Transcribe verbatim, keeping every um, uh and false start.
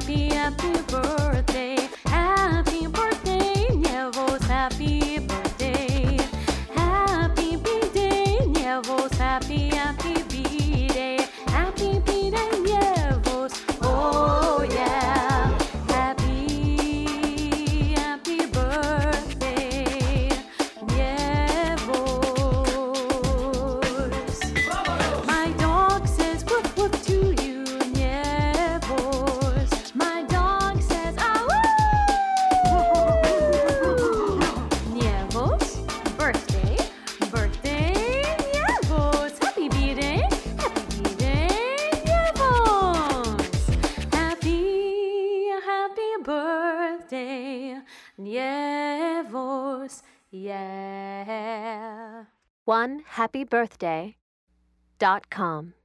happy, happy birthday. Happy birthday, Nievos, happy birthday. Happy B-Day, Nievos, happy, happy B-Day. Happy B-Day, Nievos, oh yeah. Happy, happy birthday, Nievos. My dog says woof woof to you, Nievos. My dog says ah woo. Nievos, birthday, birthday, Nievos. Happy B-Day, happy B-Day, Nievos. Happy, happy birthday, Nievos, yeah. one happy birthday dot com